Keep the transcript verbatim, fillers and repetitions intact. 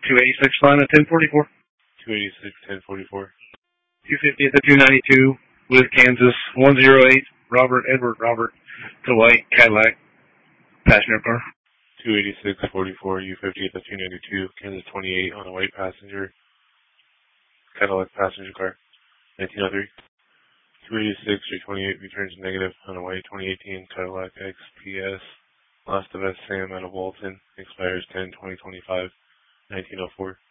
two eighty-six line at ten forty-four. two eighty-six, ten forty-four. two fiftieth at two ninety-two with Kansas. one oh eight, Robert, Edward, Robert, to White, Cadillac, passenger car. two eighty-six, forty-four, U fiftieth at two ninety-two, Kansas twenty-eight on a white passenger, Cadillac passenger car, nineteen oh three. two eighty-six, three twenty-eight returns negative on a white twenty eighteen Cadillac X P S. Lost of S. Sam out of Walton, expires ten twenty twenty-five, nineteen oh four.